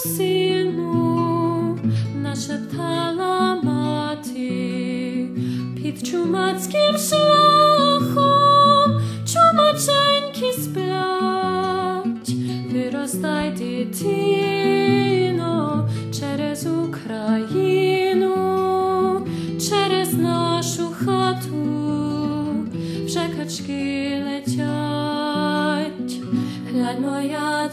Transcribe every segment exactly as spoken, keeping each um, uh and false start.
сину, нашептала мати, під чумацьким шляхом чумаченьки сплять. Виростай, дитино, через Україну, через нашу хату вже качки летять. Глянь, моя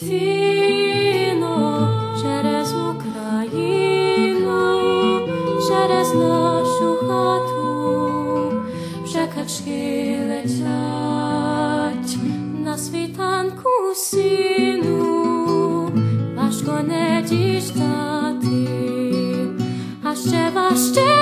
дитино, через Україну, через нашу хату вже качки летять. На світанку, сину, важко не діждати, а ще важче